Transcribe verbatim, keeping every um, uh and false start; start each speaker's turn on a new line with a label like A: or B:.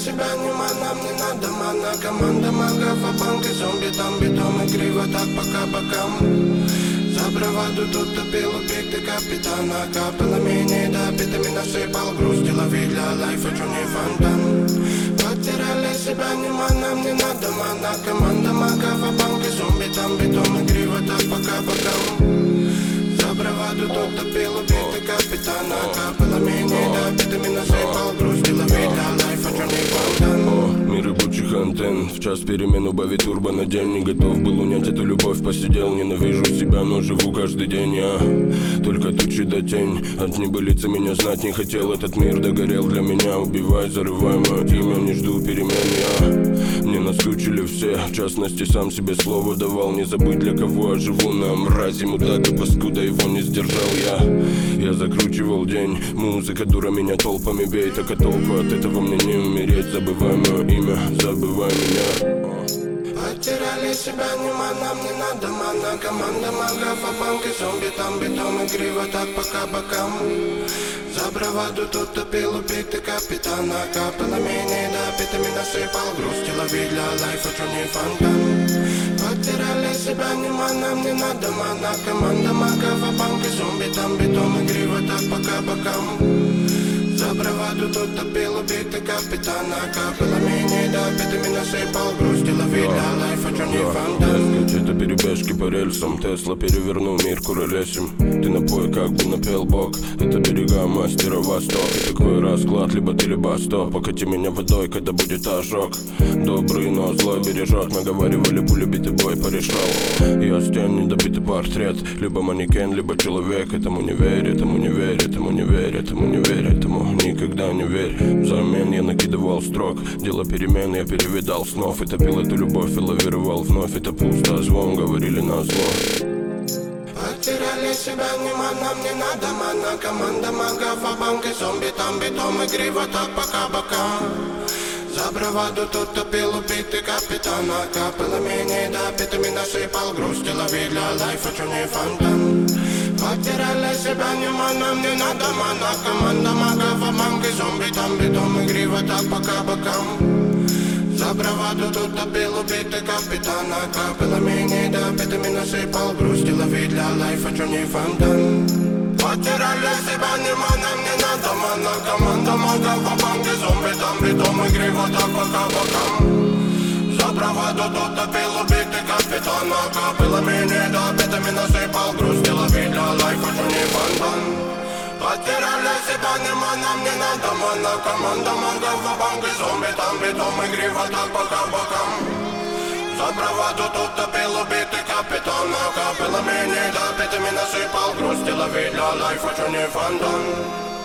A: себя, нема, нам не надо мана. Команда магов, а банки, зомби, там битом и криво, так пока бокам. За браваду тут топил объекты капитана. Капало менее допитами, насыпал грусть. Лови для лайфа, чё не фонтан. Потеряли себя, нема, нам не надо мана. Команда магов, а банки, зомби, там битом и криво, так пока бокам. За браваду тут топил объекты капитана. Капало менее допитами, насыпал грусть. Лови для лайфа, чё не фонтан.
B: Мир рабочих антенн, в час перемен убавить турбо на день. Не готов был унять эту любовь, посидел. Ненавижу себя, но живу каждый день я. Только тучи да тень, от небылицы меня знать не хотел. Этот мир догорел для меня, убивай, зарывай мое имя. Не жду перемен я. Мне наскучили все, в частности сам себе слово давал. Не забыть для кого я живу, на мрази мудак и паскуда, его не сдержал я. Я закручивал день, музыка дура меня толпами бей. Так а толку от этого мне не умереть. Забывай мое имя, забывай меня.
A: Потеряли себя, нема, нам не надо мана. Команда магов, а банки, зомби, там битом и криво, так пока бокам. За браваду тут топил убитый капитана. Капало менее допитами, насыпал грусть. Лови для лайфа, чё не фонтан. Потеряли себя, нема, нам не надо мана. Команда магов, а банки, зомби, там битом и криво, так пока бокам. За браваду тут топил убитый капитана. Капало менее допитами, насыпал грусть. Лови для лайфа, чё не фонтан.
B: Это перебежки по рельсам, Тесла перевернул мир куролесим. Ты напой, как бы напел бог. Это берега мастера Восток. И такой расклад, либо ты, либо стоп. Покати меня водой, когда будет ожог. Добрый, но злой бережет. Мы говорили, пуля битый бой порешал. Я стен, недобитый портрет. Либо манекен, либо человек. Этому не верь, этому не верь, этому не верь, этому не верь, этому никогда не верь. Взамен я накидывал строк. Дело перемен, я перевидал снов. И топил эту любовь и лавировал вновь. Это пусто, звон, говорили на зло.
A: Потеряли себя, нема, нам не надо мана. Команда магов, а банки, зомби, там битом и криво, так пока бокам. За браваду тут топил убитый капитана. Капало менее допитами, насыпал грусть. Лови для лайфа, чё не фонтан. Потеряли себя, нема, нам не надо мана. Команда магов, а банки, зомби, там битом и криво, так пока бокам. За браваду тут топил убитый капитана. Капало менее допитами, насыпал грусть. Лови для лайфа, чё не фонтан. Потеряли себя, нема, нам не надо мана. Команда магов, а банки, зомби, там битом и криво, так пока бокам. За браваду тут топил убитый капитана. Капало менее допитами, насыпал грусть. Лови для лайфа, чё не фонтан. Потеряли себя, нема, нам не надо мана. Команда магов, а банки, зомби, там битом и криво, так пока бокам. За браваду тут топил убитый капитана. Капало менее допитами, насыпал грусть. Лови для лайфа, чё не фонтан.